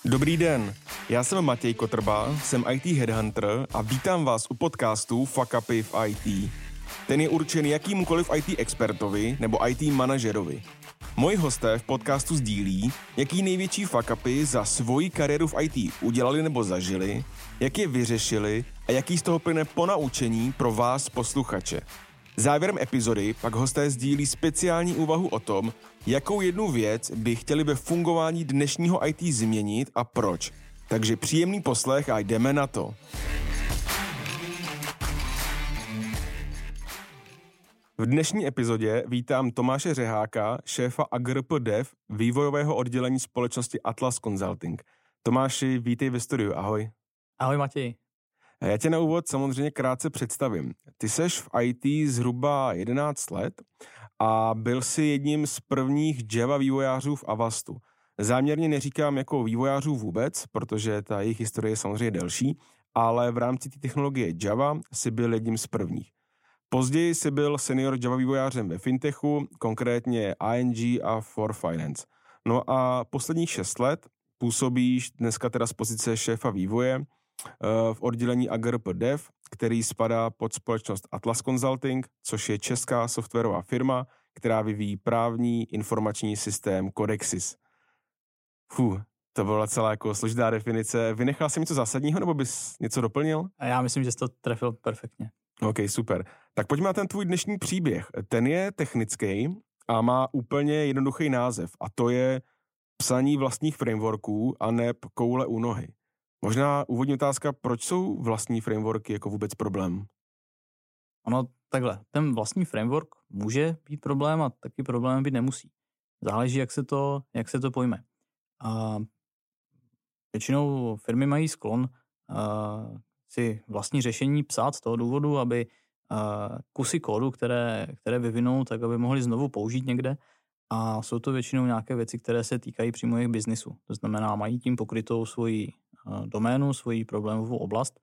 Dobrý den, já jsem Matěj Kotrba, jsem IT Headhunter a vítám vás u podcastu Fuck Upy v IT. Ten je určen jakýmukoliv IT expertovi nebo IT manažerovi. Moji hosté v podcastu sdílí, jaký největší fuck upy za svoji kariéru v IT udělali nebo zažili, jak je vyřešili a jaký z toho plyne ponaučení pro vás posluchače. Závěrem epizody pak hosté sdílí speciální úvahu o tom, jakou jednu věc by chtěli ve fungování dnešního IT změnit a proč. Takže příjemný poslech a jdeme na to. V dnešní epizodě vítám Tomáše Řeháka, šéfa AGRP Dev vývojového oddělení společnosti Atlas Consulting. Tomáši, vítej ve studiu, ahoj. Ahoj Matěj. Já tě na úvod samozřejmě krátce představím. Ty seš v IT zhruba 11 let a byl jsi jedním z prvních Java vývojářů v Avastu. Záměrně neříkám jako vývojářů vůbec, protože ta jejich historie je samozřejmě delší, ale v rámci té technologie Java jsi byl jedním z prvních. Později jsi byl senior Java vývojářem ve Fintechu, konkrétně ING a For Finance. No a posledních 6 let působíš dneska teda z pozice šéfa vývoje v oddělení AGRP Dev, který spadá pod společnost Atlas Consulting, což je česká softwarová firma, která vyvíjí právní informační systém Codexis. To byla celá jako složitá definice. Vynechal jsi něco zásadního, nebo bys něco doplnil? A já myslím, že jsi to trefil perfektně. OK, super. Tak pojďme na ten tvůj dnešní příběh. Ten je technický a má úplně jednoduchý název a to je psaní vlastních frameworků a neb koule u nohy. Možná úvodní otázka, proč jsou vlastní frameworky jako vůbec problém? Ono takhle, ten vlastní framework může být problém a taky problém být nemusí. Záleží, jak se to pojme. A většinou firmy mají sklon si vlastní řešení psát z toho důvodu, aby kusy kódu, které vyvinou, tak aby mohli znovu použít někde. A jsou to většinou nějaké věci, které se týkají přímo jejich biznisu. To znamená, mají tím pokrytou svoji doménu, svoji problémovou oblast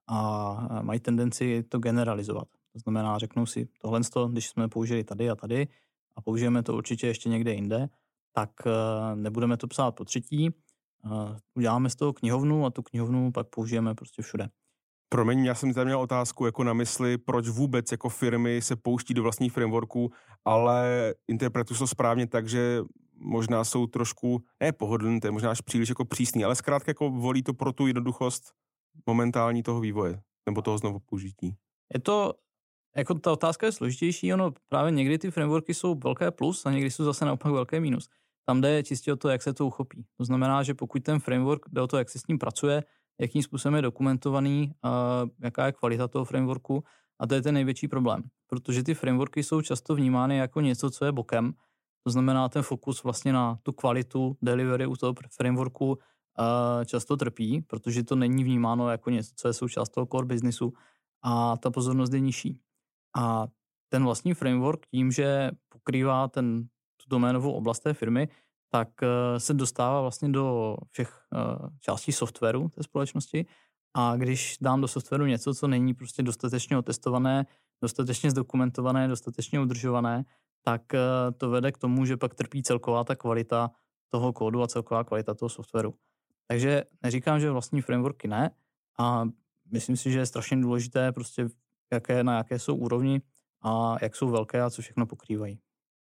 a mají tendenci to generalizovat. To znamená, řeknou si tohle, když jsme použili tady a tady a použijeme to určitě ještě někde jinde, tak nebudeme to psát po třetí, uděláme z toho knihovnu a tu knihovnu pak použijeme prostě všude. Promiň, já jsem tady měl otázku jako na mysli, proč vůbec jako firmy se pouští do vlastních frameworků, ale interpretuji to správně tak, že možná jsou trošku, ne pohodlný, to je možná až příliš jako přísný, ale zkrátka jako volí to pro tu jednoduchost momentální toho vývoje, nebo toho znovu použití. Je to, jako ta otázka je složitější, ono právě někdy ty frameworky jsou velké plus a někdy jsou zase naopak velké minus. Tam jde čistě o to, jak se to uchopí. To znamená, že pokud ten framework jde o to, jak se s ním pracuje, jakým způsobem je dokumentovaný, jaká je kvalita toho frameworku, a to je ten největší problém. Protože ty frameworky jsou často vnímány jako něco, co je bokem. To znamená, ten fokus vlastně na tu kvalitu delivery u toho frameworku často trpí, protože to není vnímáno jako něco, co je součást toho core businessu a ta pozornost je nižší. A ten vlastní framework tím, že pokrývá tu doménovou oblast té firmy, tak se dostává vlastně do všech částí softwaru té společnosti a když dám do softwaru něco, co není prostě dostatečně otestované, dostatečně zdokumentované, dostatečně udržované, tak to vede k tomu, že pak trpí celková ta kvalita toho kódu a celková kvalita toho softwaru. Takže neříkám, že vlastní frameworky ne a myslím si, že je strašně důležité prostě na jaké jsou úrovni a jak jsou velké a co všechno pokrývají.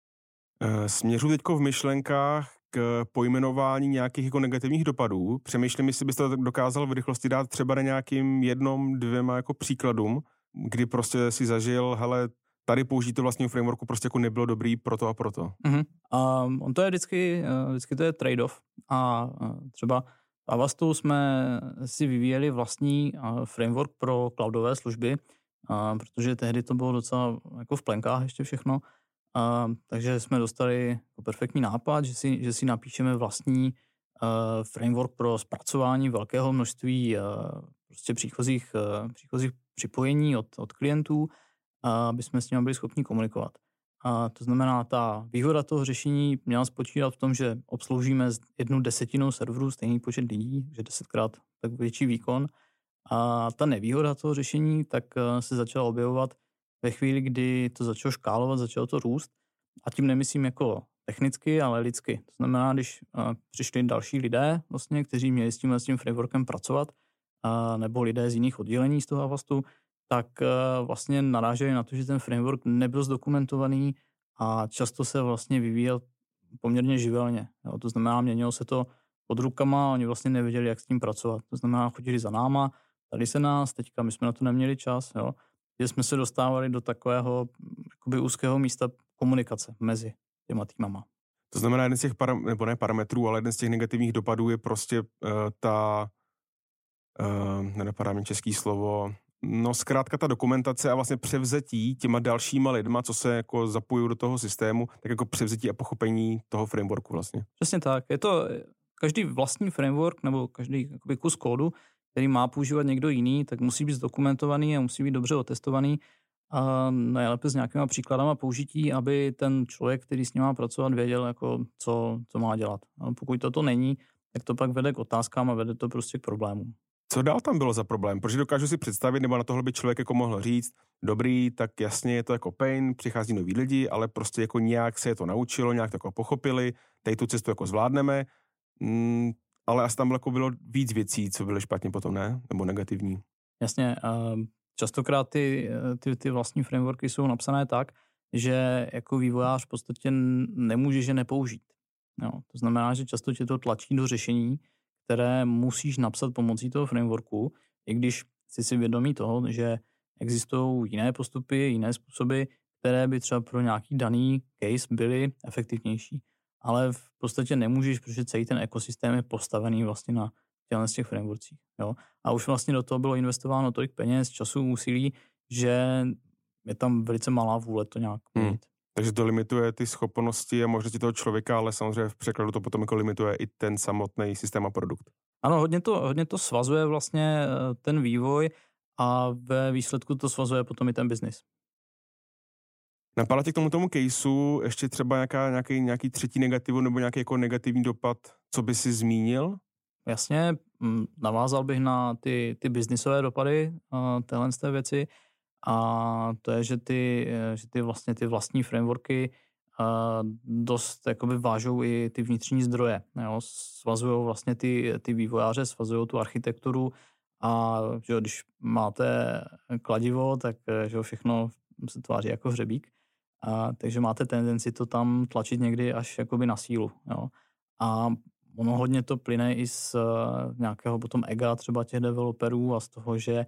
Směřuji teďko v myšlenkách k pojmenování nějakých jako negativních dopadů. Přemýšlím, jestli byste to dokázal v rychlosti dát třeba na nějakým 1-2 jako příkladům, kdy prostě si zažil, hele, tady použít to vlastního frameworku prostě jako nebylo dobrý proto a proto. On to je vždycky to je trade-off a třeba v Avastu jsme si vyvíjeli vlastní framework pro cloudové služby, protože tehdy to bylo docela jako v plenkách ještě všechno. Takže jsme dostali jako perfektní nápad, že si napíšeme vlastní framework pro zpracování velkého množství prostě příchozích připojení od klientů, aby jsme s nimi byli schopni komunikovat. To znamená, ta výhoda toho řešení měla spočívat v tom, že obsloužíme 1/10 serverů stejný počet lidí, že 10krát tak větší výkon. A ta nevýhoda toho řešení tak se začala objevovat ve chvíli, kdy to začalo škálovat, začalo to růst. A tím nemyslím jako technicky, ale lidsky. To znamená, když přišli další lidé, vlastně, kteří měli s tím frameworkem pracovat, nebo lidé z jiných oddělení z toho Avastu, tak vlastně naráželi na to, že ten framework nebyl zdokumentovaný a často se vlastně vyvíjel poměrně živelně. Jo. To znamená, měnilo se to pod rukama, oni vlastně nevěděli, jak s tím pracovat. To znamená, chodili za náma, tady se nás, teďka my jsme na to neměli čas, jo. Že jsme se dostávali do takového jakoby úzkého místa komunikace mezi těma týmama. To znamená, jeden z těch parametrů, ale jeden z těch negativních dopadů je prostě nenapadá mi český slovo, no zkrátka ta dokumentace a vlastně převzetí těma dalšíma lidma, co se jako zapojují do toho systému, tak jako převzetí a pochopení toho frameworku vlastně. Přesně tak. Je to každý vlastní framework nebo každý jakoby kus kódu, který má používat někdo jiný, tak musí být zdokumentovaný a musí být dobře otestovaný a nejlépe s nějakýma příkladama použití, aby ten člověk, který s ním má pracovat, věděl, jako, co má dělat. A pokud toto není, tak to pak vede k otázkám a vede to prostě k problémům. Co dál tam bylo za problém? Protože dokážu si představit, nebo na tohle by člověk jako mohl říct, dobrý, tak jasně je to jako pain, přichází noví lidi, ale prostě jako nějak se je to naučilo, nějak to jako pochopili, tady tu cestu jako zvládneme, ale asi tam jako bylo víc věcí, co byly špatně potom, ne? Nebo negativní. Jasně, častokrát ty vlastní frameworky jsou napsané tak, že jako vývojář v podstatě nemůžeš je nepoužít. Jo, to znamená, že často tě to tlačí do řešení, které musíš napsat pomocí toho frameworku, i když jsi si vědomý toho, že existují jiné postupy, jiné způsoby, které by třeba pro nějaký daný case byly efektivnější. Ale v podstatě nemůžeš, protože celý ten ekosystém je postavený vlastně na z těch frameworkcích. Jo? A už vlastně do toho bylo investováno tolik peněz, času, úsilí, že je tam velice malá vůle to nějak měnit. Takže to limituje ty schopnosti a možnosti toho člověka, ale samozřejmě v překladu to potom jako limituje i ten samotný systém a produkt. Ano, hodně to svazuje vlastně ten vývoj a ve výsledku to svazuje potom i ten biznis. Napadá tě k tomu caseu ještě třeba nějaký třetí negativum nebo nějaký jako negativní dopad, co by si zmínil? Jasně, navázal bych na ty biznisové dopady téhle z té věci a to je, že ty vlastní frameworky dost jakoby vážou i ty vnitřní zdroje. Jo? Svazují vlastně ty vývojáře, svazují tu architekturu a že když máte kladivo, tak že všechno se tváří jako hřebík. Takže máte tendenci to tam tlačit někdy až jakoby na sílu. Jo? A ono hodně to plyne i z nějakého potom ega třeba těch developerů a z toho, že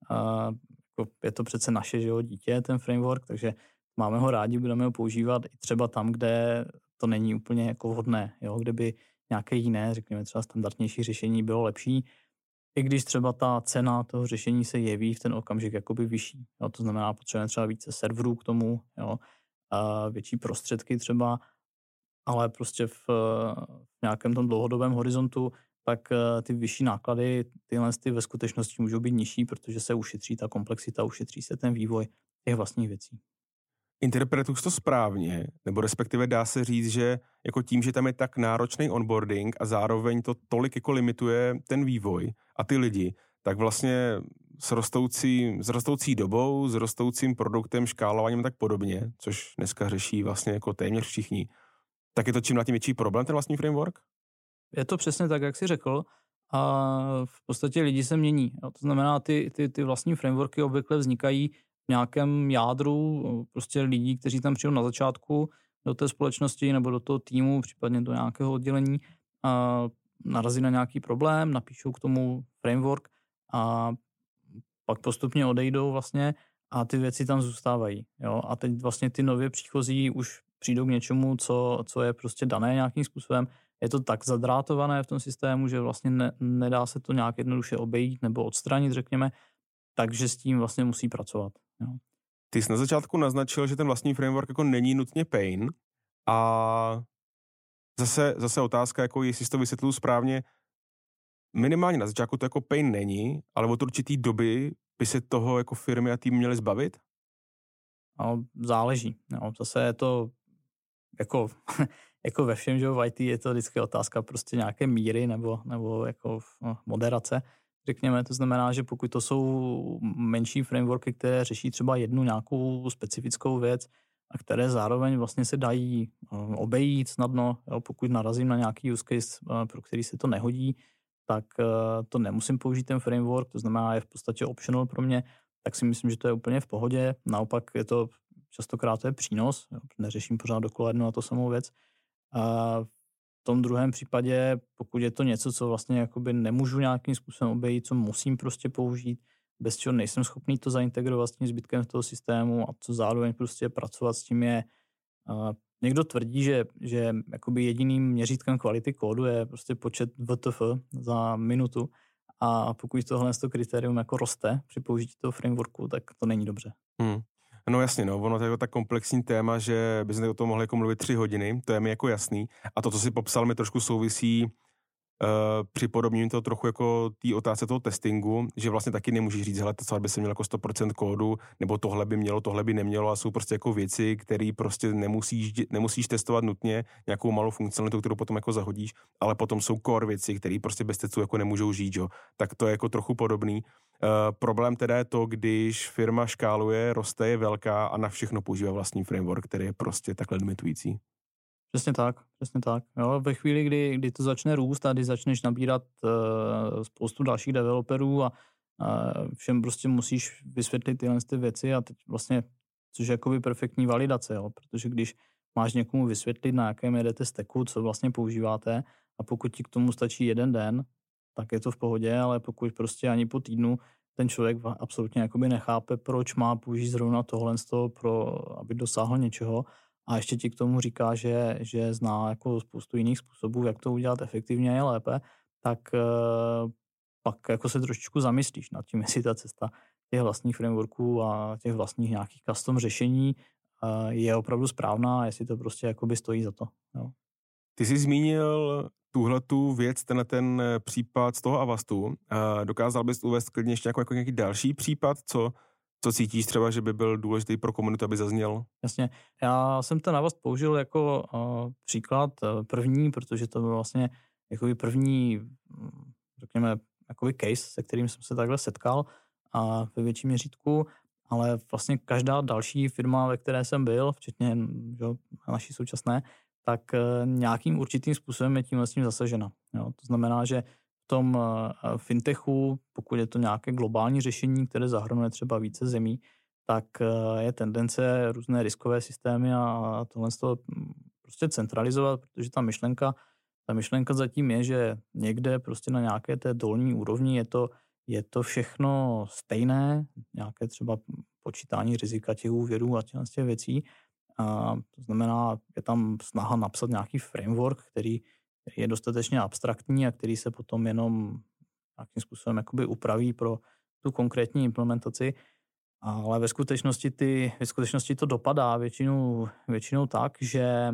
je to přece naše dítě, ten framework, takže máme ho rádi, budeme ho používat i třeba tam, kde to není úplně jako vhodné, jo? Kde by nějaké jiné, řekněme třeba standardnější řešení bylo lepší, i když třeba ta cena toho řešení se jeví v ten okamžik jakoby vyšší. Jo? To znamená, potřebujeme třeba více serverů k tomu, jo? A větší prostředky třeba, ale prostě v nějakém tom dlouhodobém horizontu, tak ty vyšší náklady, tyhle ve skutečnosti můžou být nižší, protože se ušetří ta komplexita, ušetří se ten vývoj těch vlastních věcí. Interpretuji to správně, nebo respektive dá se říct, že jako tím, že tam je tak náročný onboarding a zároveň to tolik jako limituje ten vývoj a ty lidi, tak vlastně s rostoucí dobou, s rostoucím produktem, škálováním tak podobně, což dneska řeší vlastně jako téměř všichni, tak je to čím na tím větší problém, ten vlastní framework? Je to přesně tak, jak jsi řekl. A v podstatě lidi se mění. Jo. To znamená, ty vlastní frameworky obvykle vznikají v nějakém jádru prostě lidí, kteří tam přijdou na začátku do té společnosti nebo do toho týmu, případně do nějakého oddělení a narazí na nějaký problém, napíšou k tomu framework a pak postupně odejdou vlastně a ty věci tam zůstávají. Jo. A teď vlastně ty nově příchozí už přijdou k něčemu, co je prostě dané nějakým způsobem. Je to tak zadrátované v tom systému, že vlastně nedá se to nějak jednoduše obejít nebo odstranit, řekněme, takže s tím vlastně musí pracovat. Jo. Ty jsi na začátku naznačil, že ten vlastní framework jako není nutně pain a zase otázka, jako jestli jsi to vysvětlil správně, minimálně na začátku to jako pain není, ale od určitý doby by se toho jako firmy a tým měly zbavit? No, záleží. No, zase je to jako ve všem, že v IT je to vždycky otázka prostě nějaké míry nebo jako moderace, řekněme. To znamená, že pokud to jsou menší frameworky, které řeší třeba jednu nějakou specifickou věc, a které zároveň vlastně se dají obejít snadno. Jo, pokud narazím na nějaký use case, pro který se to nehodí, tak to nemusím použít ten framework, to znamená, je v podstatě optional pro mě, tak si myslím, že to je úplně v pohodě. Naopak je to častokrát to je přínos, jo, neřeším pořád dokola jednu a to samou věc. A v tom druhém případě, pokud je to něco, co vlastně jakoby nemůžu nějakým způsobem obejít, co musím prostě použít, bez čeho nejsem schopný to zaintegrovat s tím zbytkem toho systému a co zároveň prostě pracovat s tím je. Někdo tvrdí, že jakoby jediným měřítkem kvality kódu je prostě počet WTF za minutu a pokud tohle kritérium jako roste při použití toho frameworku, tak to není dobře. No jasně, no, ono to je tak komplexní téma, že bychom o tom mohli jako mluvit 3 hodiny, to je mi jako jasný. A to, co si popsal, mi trošku souvisí připodobním to trochu jako té otázce toho testingu, že vlastně taky nemůžeš říct, hele, to by se mělo jako 100% kódu, nebo tohle by mělo, tohle by nemělo a jsou prostě jako věci, které prostě nemusíš testovat nutně, nějakou malou funkcionalitu, kterou potom jako zahodíš, ale potom jsou core věci, které prostě bez testů jako nemůžou žít, jo. Tak to je jako trochu podobný. Problém teda je to, když firma škáluje, roste, je velká a na všechno používá vlastní framework, který je prostě takhle limitující. Přesně tak. Jo, ve chvíli, kdy to začne růst a kdy začneš nabírat spoustu dalších developerů a všem prostě musíš vysvětlit tyhle ty věci a teď vlastně, což je jakoby perfektní validace, jo, protože když máš někomu vysvětlit, na jakém jedete stacku, co vlastně používáte a pokud ti k tomu stačí jeden den, tak je to v pohodě, ale pokud prostě ani po týdnu ten člověk absolutně jakoby nechápe, proč má použít zrovna tohle aby dosáhl něčeho, a ještě ti k tomu říká, že zná jako spoustu jiných způsobů, jak to udělat efektivně a lépe, tak pak jako se trošičku zamyslíš nad tím, jestli ta cesta těch vlastních frameworků a těch vlastních nějakých custom řešení je opravdu správná, jestli to prostě jakoby stojí za to. Jo. Ty jsi zmínil tuhletu věc, ten případ z toho Avastu. Dokázal bys uvést klidně ještě jako nějaký další případ, co cítíš třeba, že by byl důležitý pro komunitu, aby zazněl? Jasně. Já jsem ten Avast použil jako příklad první, protože to byl vlastně jakoby první, řekněme, jakoby case, se kterým jsem se takhle setkal a ve větším měřítku, ale vlastně každá další firma, ve které jsem byl, včetně naší současné, tak nějakým určitým způsobem je tímhle s tím zasažena. Jo? To znamená, že v tom fintechu, pokud je to nějaké globální řešení, které zahrnuje třeba více zemí, tak je tendence různé riskové systémy a tohle z toho prostě centralizovat, protože ta myšlenka zatím je, že někde prostě na nějaké té dolní úrovni je to všechno stejné, nějaké třeba počítání rizika těch úvěrů a těch věcí. A to znamená, je tam snaha napsat nějaký framework, který je dostatečně abstraktní a který se potom jenom nějakým způsobem jakoby upraví pro tu konkrétní implementaci. Ale ve skutečnosti to dopadá většinou tak, že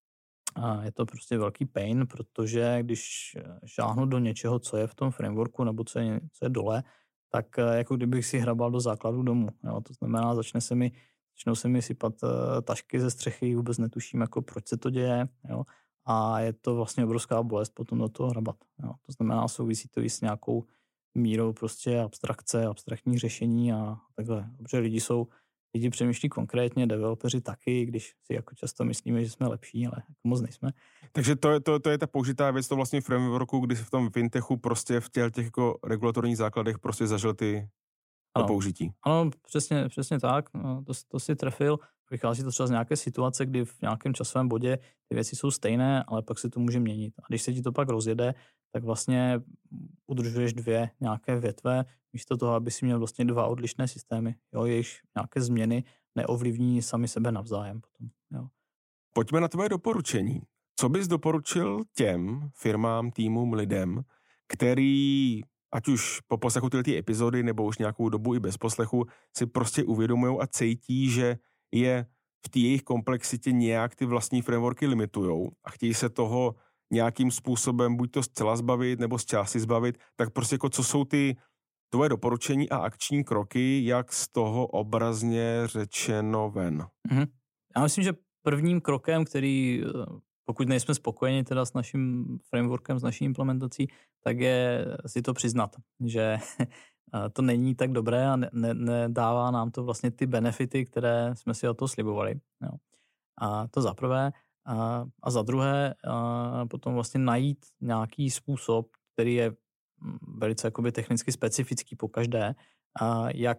je to prostě velký pain, protože když šáhnu do něčeho, co je v tom frameworku nebo co je dole, tak jako kdybych si hrabal do základu domu. Jo? To znamená, začnou se mi sypat tašky ze střechy, vůbec netuším, jako proč se to děje. Jo? A je to vlastně obrovská bolest potom do toho hrabat. Jo? To znamená, souvisí to i s nějakou mírou prostě abstrakce, abstraktních řešení a takhle. Dobře, lidi přemýšlí konkrétně, developeři taky, když si jako často myslíme, že jsme lepší, ale jako moc nejsme. Takže to je ta použitá věc, to vlastně frameworku, kdy v tom fintechu prostě v těch jako regulatorních základech prostě zažil ty použití. Ano, přesně tak, no, to si trefil. Vychází to třeba z nějaké situace, kdy v nějakém časovém bodě ty věci jsou stejné, ale pak se to může měnit. A když se ti to pak rozjede, tak vlastně udržuješ 2 nějaké větve, místo toho, aby si měl vlastně 2 odlišné systémy. Jo, jejichž nějaké změny neovlivní sami sebe navzájem potom. Jo. Pojďme na tvoje doporučení. Co bys doporučil těm firmám, týmům, lidem, který ať už po poslechu ty epizody nebo už nějakou dobu i bez poslechu si prostě uvědomujou a cítí, že je v té jejich komplexitě nějak ty vlastní frameworky limitujou a chtějí se toho nějakým způsobem buď to zcela zbavit nebo z části zbavit, tak prostě jako co jsou ty tvoje doporučení a akční kroky, jak z toho obrazně řečeno ven? Já myslím, že prvním krokem, který, pokud nejsme spokojeni teda s naším frameworkem, s naší implementací, tak je si to přiznat, že to není tak dobré a nedává nám to vlastně ty benefity, které jsme si o to slibovali. Jo. A to za prvé. A za druhé potom vlastně najít nějaký způsob, který je velice jakoby technicky specifický po každé, jak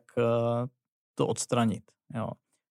to odstranit. Jo.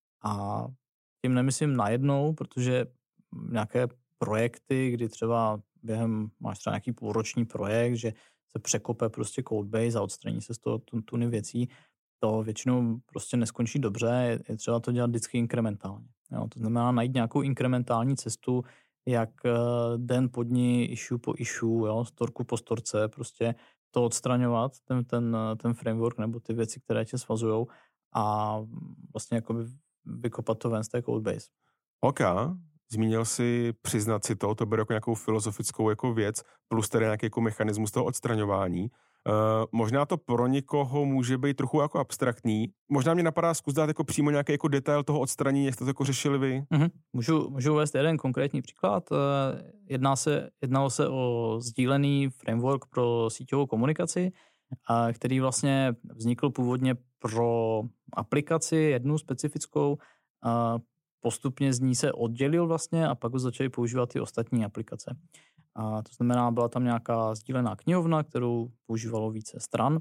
A tím nemyslím najednou, protože nějaké projekty, kdy třeba máš třeba nějaký půlroční projekt, že se překope prostě codebase a odstraní se z toho tuny věcí, to většinou prostě neskončí dobře, je třeba to dělat vždycky inkrementálně. Jo, to znamená najít nějakou inkrementální cestu, jak den po dní, issue po issue, jo, storku po storce, prostě to odstraňovat, ten framework nebo ty věci, které tě svazujou a vlastně jakoby vykopat to ven z té codebase. OK, zmínil si přiznat si to beru jako nějakou filozofickou jako věc, plus tedy nějaký jako mechanismus toho odstraňování. Možná to pro někoho může být trochu jako abstraktní. Možná mě napadá zkus dát jako přímo nějaký jako detail toho odstranění, jak jste to jako řešili vy? Můžu uvést jeden konkrétní příklad. Jednalo se o sdílený framework pro síťovou komunikaci, který vlastně vznikl původně pro aplikaci, jednu specifickou, postupně z ní se oddělil vlastně a pak ho začali používat ty ostatní aplikace. A to znamená, byla tam nějaká sdílená knihovna, kterou používalo více stran.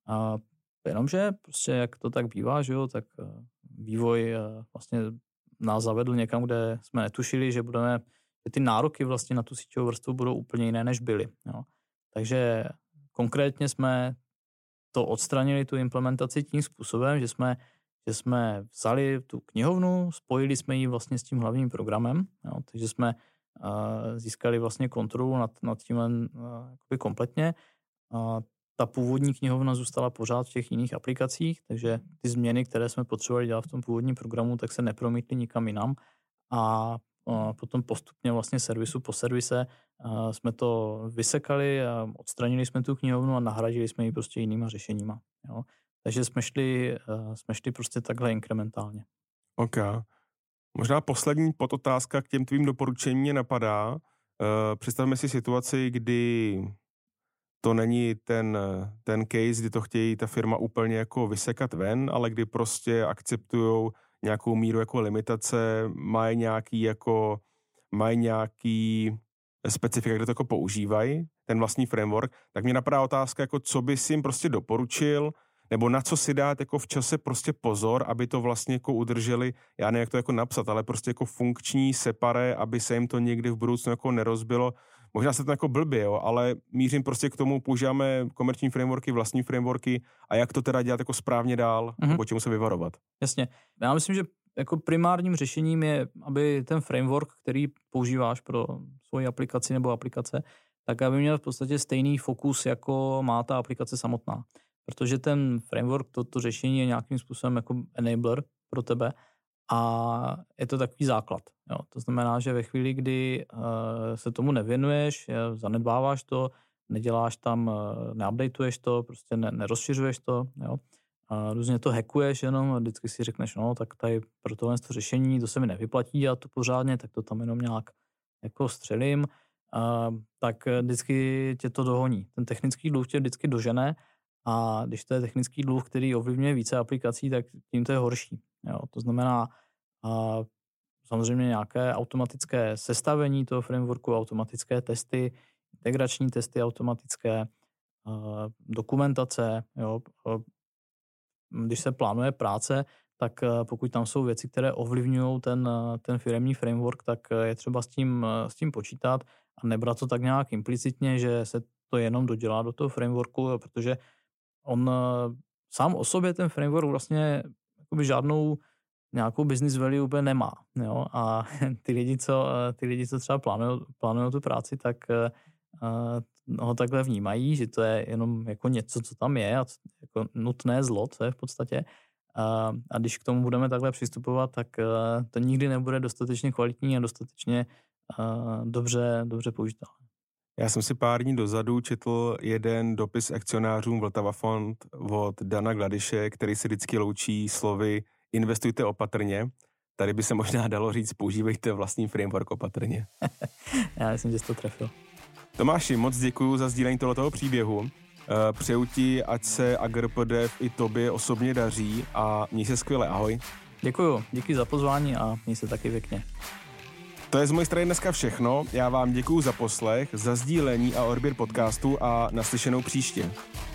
Jenomže prostě jak to tak bývá, že jo, tak vývoj vlastně nás zavedl někam, kde jsme netušili, že ty nároky vlastně na tu síťovou vrstvu budou úplně jiné, než byly. Jo. Takže konkrétně jsme to odstranili, tu implementaci tím způsobem, že jsme vzali tu knihovnu, spojili jsme ji vlastně s tím hlavním programem, jo, takže jsme získali vlastně kontrolu nad tímhle kompletně. Ta původní knihovna zůstala pořád v těch jiných aplikacích, takže ty změny, které jsme potřebovali dělat v tom původním programu, tak se nepromítly nikam jinam a potom postupně vlastně servisu po servise jsme to vysekali, odstranili jsme tu knihovnu a nahradili jsme ji prostě jinýma řešeníma. Jo. Takže jsme šli prostě takhle inkrementálně. OK. Možná poslední podotázka k těm tvým doporučením mě napadá. Představme si situaci, kdy to není ten case, kdy to chtějí ta firma úplně jako vysekat ven, ale kdy prostě akceptujou nějakou míru jako limitace, mají nějaký specifika, kde to jako používají, ten vlastní framework, tak mě napadá otázka, jako co bys jim prostě doporučil, nebo na co si dát jako v čase prostě pozor, aby to vlastně jako udrželi, já nevím, jak to jako napsat, ale prostě jako funkční separé, aby se jim to někdy v budoucnu jako nerozbilo. Možná se to jako blbě, jo, ale mířím prostě k tomu, používáme komerční frameworky, vlastní frameworky a jak to teda dělat jako správně dál, nebo čemu se vyvarovat. Jasně. Já myslím, že jako primárním řešením je, aby ten framework, který používáš pro svoji aplikaci nebo aplikace, tak aby měl v podstatě stejný fokus, jako má ta aplikace samotná. Protože ten framework, to řešení je nějakým způsobem jako enabler pro tebe a je to takový základ. Jo. To znamená, že ve chvíli, kdy se tomu nevěnuješ, zanedbáváš to, neděláš tam, neupdateuješ to, prostě nerozšiřuješ to, jo. A různě to hackuješ jenom a vždycky si řekneš, no tak tady pro tohle to řešení, to se mi nevyplatí a to pořádně, tak to tam jenom nějak jako střelím, tak vždycky tě to dohoní. Ten technický dluh tě vždycky dožene a když to je technický dluh, který ovlivňuje více aplikací, tak tím to je horší. Jo. To znamená samozřejmě nějaké automatické sestavení toho frameworku, automatické testy, integrační testy automatické, dokumentace. Jo. Když se plánuje práce, tak pokud tam jsou věci, které ovlivňují ten firemní framework, tak je třeba s tím počítat a nebrat to tak nějak implicitně, že se to jenom dodělá do toho frameworku, protože on sám o sobě ten framework vlastně žádnou nějakou business value úplně nemá. Jo? A ty lidi, co třeba plánují tu práci, tak ho takhle vnímají, že to je jenom jako něco, co tam je a jako nutné zlo, co je v podstatě. A když k tomu budeme takhle přistupovat, tak to nikdy nebude dostatečně kvalitní a dostatečně dobře použitelné. Já jsem si pár dní dozadu četl jeden dopis akcionářům Vltava Fond od Dana Gladiše, který se vždycky loučí slovy investujte opatrně. Tady by se možná dalo říct, používejte vlastní framework opatrně. Já myslím, že jsi to trefil. Tomáši, moc děkuju za sdílení tohoto příběhu. Přeju ti, ať se AgrPdev i tobě osobně daří a měj se skvěle. Ahoj. Děkuju, díky za pozvání a měj se taky pěkně. To je z mojej strany dneska všechno. Já vám děkuju za poslech, za sdílení a odběr podcastu a naslyšenou příště.